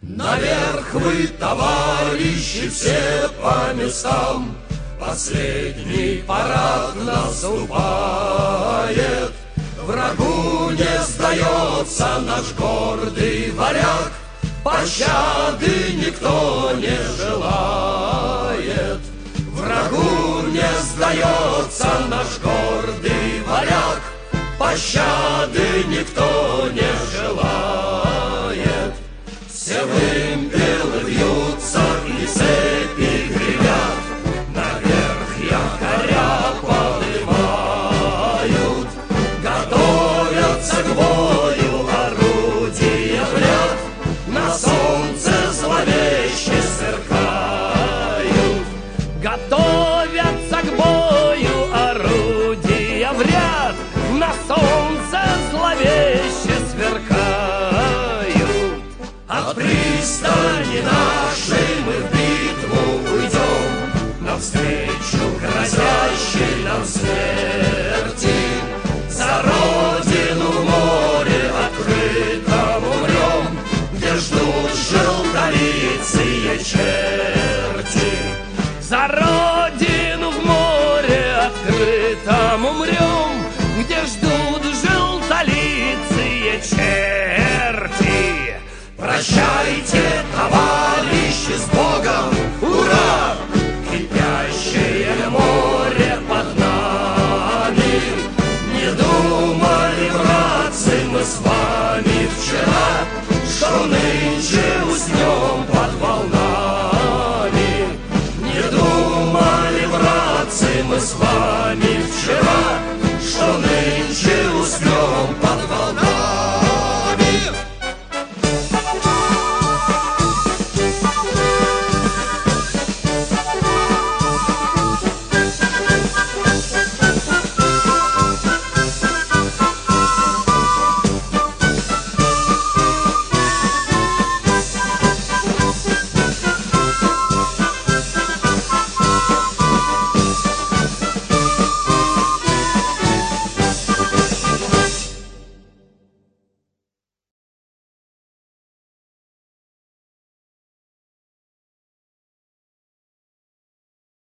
Наверх вы, товарищи, все по местам, последний парад наступает. Врагу не сдается наш гордый варяг, пощады никто не желает. Врагу не сдается наш гордый варяг, пощады никто не желает. Все вымпелы вьются и цепи гремят, наверх якоря поднимают. Готовятся к бою орудия в ряд, на солнце зловеще сверкают. Готовятся к бою орудия в ряд, на солнце зловеще сверкают. От пристани нашей мы в битву уйдем, навстречу грозящей нам смерти. За родину в море открытом умрем, где ждут желтолицые черти. За родину в море открытом умрем, где ждут желтолицые черти. Прощайте, товарищи!